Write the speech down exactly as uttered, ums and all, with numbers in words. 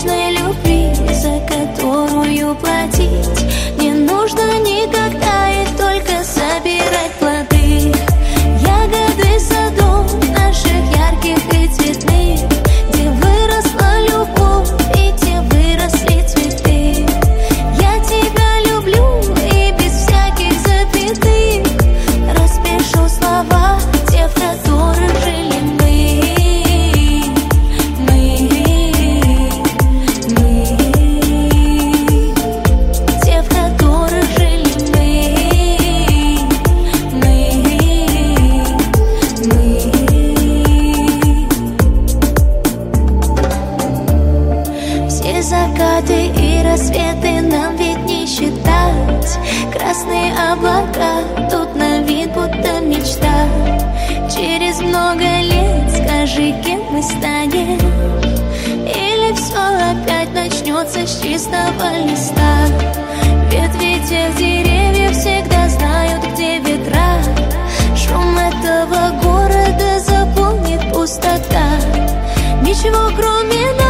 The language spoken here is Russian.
вечной любви, за которую платить не нужно никогда, и только собирать плоды. Ягоды садов наших ярких и цветных, где выросла любовь и где выросли цветы. Я тебя люблю и без всяких запятых распишу слова, те, в которых жили мы. Мы, мы, те, в которых жили мы. Мы, мы. Все закаты и рассветы нам ведь не считать. Красные облака тут на вид будто мечта. Через много лет скажи, кем мы станем, или все опять начнется с чистого листа. Ветви тех деревьев всегда знают, где ветра. Шум этого города заполнит пустота. Ничего кроме нас